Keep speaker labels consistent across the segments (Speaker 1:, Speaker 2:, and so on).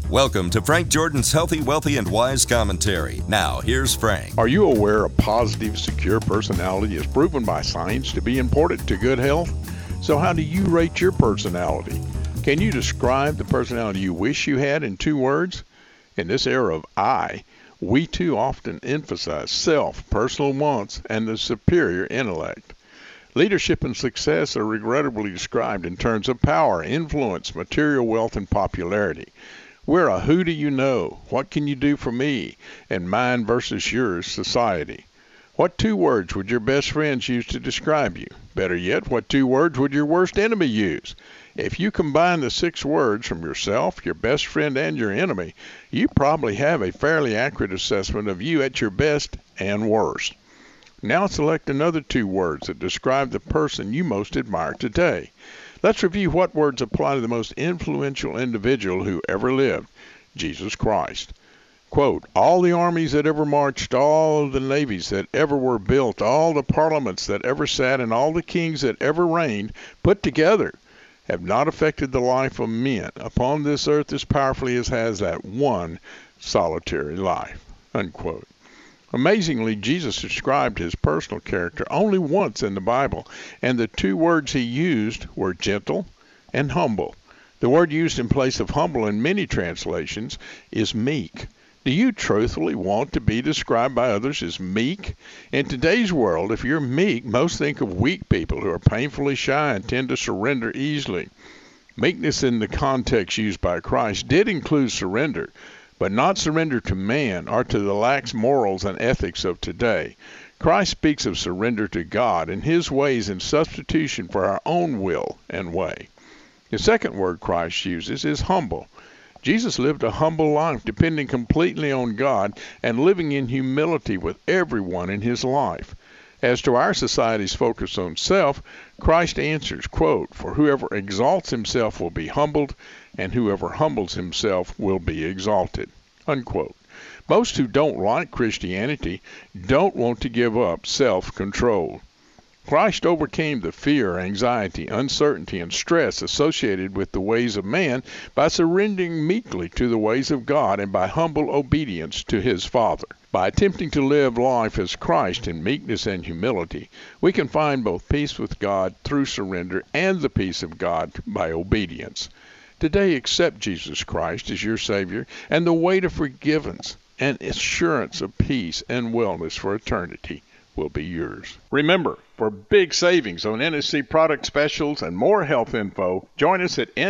Speaker 1: Welcome to Frank Jordan's Healthy, Wealthy, and Wise Commentary. Now, here's Frank.
Speaker 2: Are you aware a positive, secure personality is proven by science to be important to good health? So how do you rate your personality? Can you describe the personality you wish you had in 2 words? In this era of I, we too often emphasize self, personal wants, and the superior intellect. Leadership and success are regrettably described in terms of power, influence, material wealth, and popularity. We're a who do you know, what can you do for me, and mine versus yours society. What 2 words would your best friends use to describe you? Better yet, what 2 words would your worst enemy use? If you combine the 6 words from yourself, your best friend, and your enemy, you probably have a fairly accurate assessment of you at your best and worst. Now select another 2 words that describe the person you most admire today. Let's review what words apply to the most influential individual who ever lived, Jesus Christ. Quote, all the armies that ever marched, all the navies that ever were built, all the parliaments that ever sat, and all the kings that ever reigned, put together, have not affected the life of men upon this earth as powerfully as has that one solitary life. Unquote. Amazingly, Jesus described his personal character only once in the Bible, and the 2 words he used were gentle and humble. The word used in place of humble in many translations is meek. Do you truthfully want to be described by others as meek? In today's world, if you're meek, most think of weak people who are painfully shy and tend to surrender easily. Meekness in the context used by Christ did include surrender, but not surrender to man or to the lax morals and ethics of today. Christ speaks of surrender to God and his ways in substitution for our own will and way. The second word Christ uses is humble. Jesus lived a humble life, depending completely on God and living in humility with everyone in his life. As to our society's focus on self, Christ answers, quote, for whoever exalts himself will be humbled, and whoever humbles himself will be exalted, unquote. Most who don't like Christianity don't want to give up self-control. Christ overcame the fear, anxiety, uncertainty, and stress associated with the ways of man by surrendering meekly to the ways of God and by humble obedience to his Father. By attempting to live life as Christ in meekness and humility, we can find both peace with God through surrender and the peace of God by obedience. Today, accept Jesus Christ as your Savior and the way to forgiveness and assurance of peace and wellness for eternity will be yours. Remember, for big savings on NSC product specials and more health info, join us at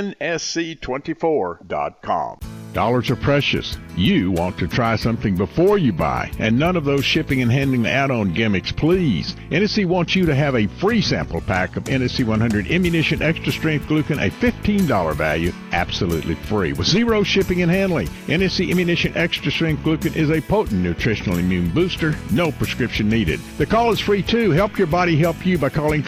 Speaker 2: nsc24.com.
Speaker 3: Dollars are precious. You want to try something before you buy, and none of those shipping and handling add-on gimmicks, please. NSC wants you to have a free sample pack of NSC 100 Immunition Extra Strength Glucan, a $15 value, absolutely free, with 0 shipping and handling. NSC Immunition Extra Strength Glucan is a potent nutritional immune booster, no prescription needed. The call is free too. Help your body help you by calling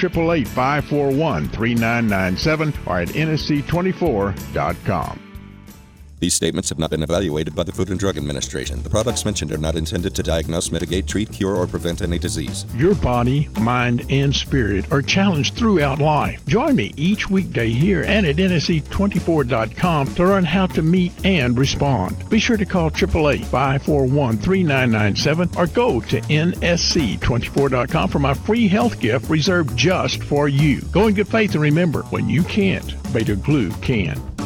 Speaker 3: 888-541-3997 or at nsc24.com.
Speaker 1: These statements have not been evaluated by the Food and Drug Administration. The products mentioned are not intended to diagnose, mitigate, treat, cure, or prevent any disease.
Speaker 3: Your body, mind, and spirit are challenged throughout life. Join me each weekday here and at nsc24.com to learn how to meet and respond. Be sure to call 888-541-3997 or go to nsc24.com for my free health gift reserved just for you. Go in good faith and remember, when you can't, Beta Glue can.